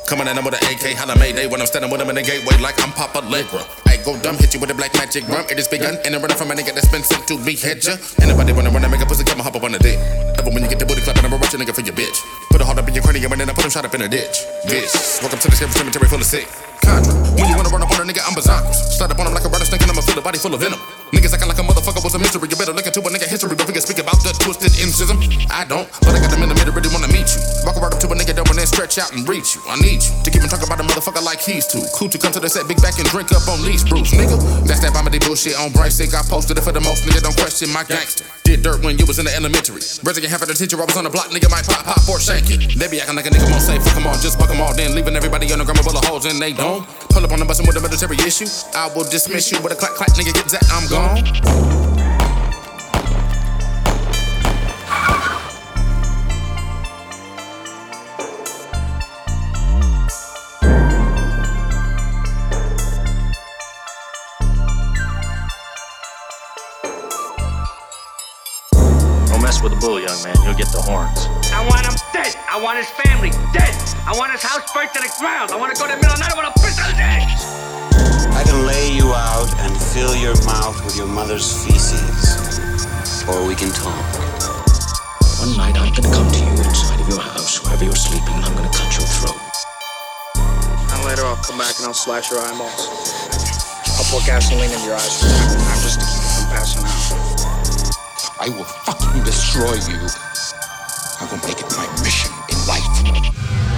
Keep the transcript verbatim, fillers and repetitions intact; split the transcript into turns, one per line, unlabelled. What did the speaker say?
Coming at them with an A K, holla Mayday when I'm standing with them in the gateway like I'm Papa Allegra. I go dumb, hit you with a black magic rum. It is begun, and I'm running from a nigga that's been sent to be head ya. Anybody wanna run and make a pussy come and hop up on the dick. Ever when you get the booty clapping, I'm a rush a nigga for your bitch. Put a heart up in your cranium and then I put him shot up in a ditch. Bitch, welcome to the scary cemetery full of sick. Contra, when you wanna run up on a nigga, I'm bazongas. Slide up on him like a rattlesnake and I'ma fill a body full of venom. Niggas acting like a motherfucker was a mystery. You better look into a nigga history, but we can speak about the twisted incision. I don't, but I got them in the middle, really wanna meet you. Walk right up to a nigga, don't and then stretch out and reach you. I need you to keep him talking about a motherfucker like he's too cool to come to the set, big back and drink up on these brews, nigga. That's that vomity bullshit on Bryce sick. I posted it for the most, nigga. Don't question my gangster. Did dirt when you was in the elementary. Resident half of the teacher, I was on the block, nigga might pop, pop, or shank it. They be acting like a nigga won't say fuck them all, just fuck them all, then leaving everybody on the ground full of holes and they don't. Pull up on the bus with a military issue. I will dismiss you with a clack clack, nigga. Get that, I'm gone.
Mess with the bull, young man. You'll get the horns.
I want him dead. I want his family dead. I want his house burnt to the ground. I want to go to the middle of the night. I want to piss on his head.
I can lay you out and fill your mouth with your mother's feces. Or we can talk.
One night I'm gonna come to you inside of your house, wherever you're sleeping, and I'm gonna cut your throat.
And later I'll come back and I'll slash your eyeballs. I'll pour gasoline in your eyes for time, just to keep you from passing out.
I will fucking destroy you. I will make it my mission in life.